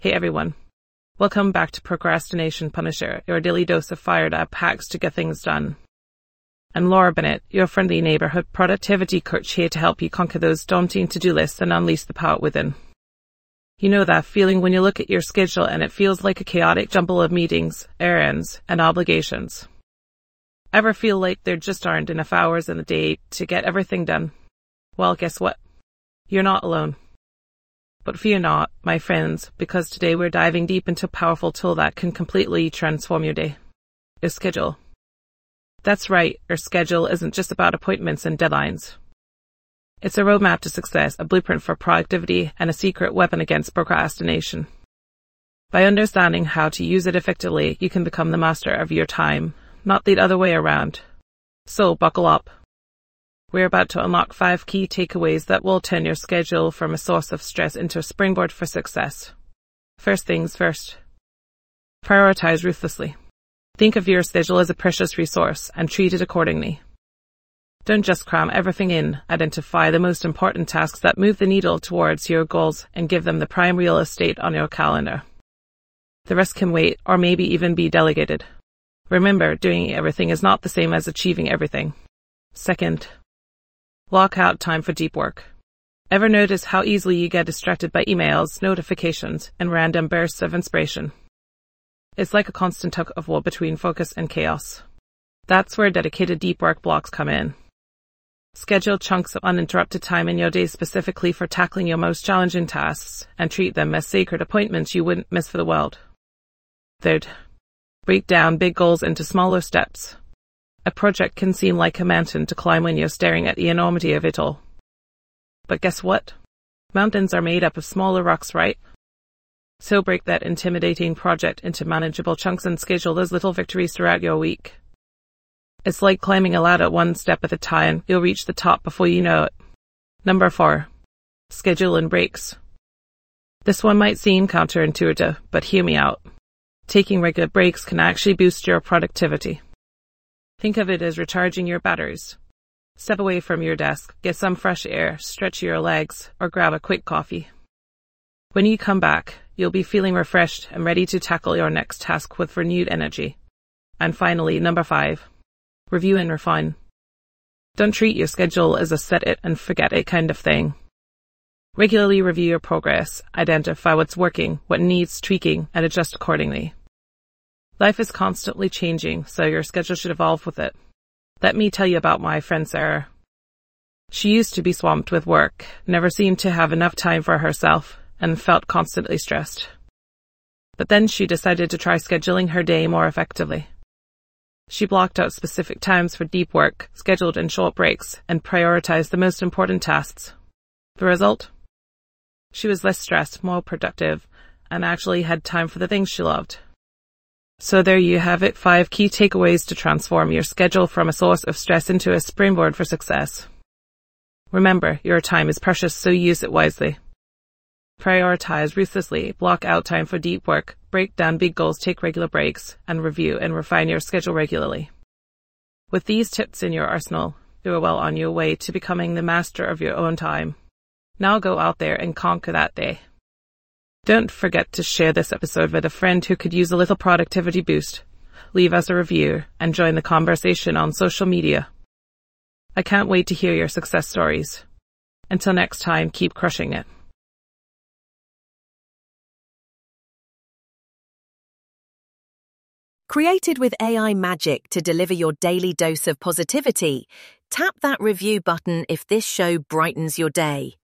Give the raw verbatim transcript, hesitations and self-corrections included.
Hey everyone, welcome back to Procrastination Punisher, your daily dose of fired up hacks to get things done. I'm Laura Bennett, your friendly neighborhood productivity coach here to help you conquer those daunting to-do lists and unleash the power within. You know that feeling when you look at your schedule and it feels like a chaotic jumble of meetings, errands, and obligations. Ever feel like there just aren't enough hours in the day to get everything done? Well, guess what? You're not alone. But fear not, my friends, because today we're diving deep into a powerful tool that can completely transform your day. Your schedule. That's right, your schedule isn't just about appointments and deadlines. It's a roadmap to success, a blueprint for productivity, and a secret weapon against procrastination. By understanding how to use it effectively, you can become the master of your time, not the other way around. So, buckle up. We're about to unlock five key takeaways that will turn your schedule from a source of stress into a springboard for success. First things first. Prioritize ruthlessly. Think of your schedule as a precious resource and treat it accordingly. Don't just cram everything in. Identify the most important tasks that move the needle towards your goals and give them the prime real estate on your calendar. The rest can wait or maybe even be delegated. Remember, doing everything is not the same as achieving everything. Second, block out time for deep work. Ever notice how easily you get distracted by emails, notifications, and random bursts of inspiration? It's like a constant tug of war between focus and chaos. That's where dedicated deep work blocks come in. Schedule chunks of uninterrupted time in your day specifically for tackling your most challenging tasks and treat them as sacred appointments you wouldn't miss for the world. Third, break down big goals into smaller steps. A project can seem like a mountain to climb when you're staring at the enormity of it all. But guess what? Mountains are made up of smaller rocks, right? So break that intimidating project into manageable chunks and schedule those little victories throughout your week. It's like climbing a ladder one step at a time. You'll reach the top before you know it. Number four. Schedule in breaks. This one might seem counterintuitive, but hear me out. Taking regular breaks can actually boost your productivity. Think of it as recharging your batteries. Step away from your desk, get some fresh air, stretch your legs, or grab a quick coffee. When you come back, you'll be feeling refreshed and ready to tackle your next task with renewed energy. And finally, number five, review and refine. Don't treat your schedule as a set it and forget it kind of thing. Regularly review your progress, identify what's working, what needs tweaking, and adjust accordingly. Life is constantly changing, so your schedule should evolve with it. Let me tell you about my friend Sarah. She used to be swamped with work, never seemed to have enough time for herself, and felt constantly stressed. But then she decided to try scheduling her day more effectively. She blocked out specific times for deep work, scheduled in short breaks, and prioritized the most important tasks. The result? She was less stressed, more productive, and actually had time for the things she loved. So there you have it, five key takeaways to transform your schedule from a source of stress into a springboard for success. Remember, your time is precious, so use it wisely. Prioritize ruthlessly, block out time for deep work, break down big goals, take regular breaks, and review and refine your schedule regularly. With these tips in your arsenal, you are well on your way to becoming the master of your own time. Now go out there and conquer that day. Don't forget to share this episode with a friend who could use a little productivity boost. Leave us a review and join the conversation on social media. I can't wait to hear your success stories. Until next time, keep crushing it. Created with A I magic to deliver your daily dose of positivity, tap that review button if this show brightens your day.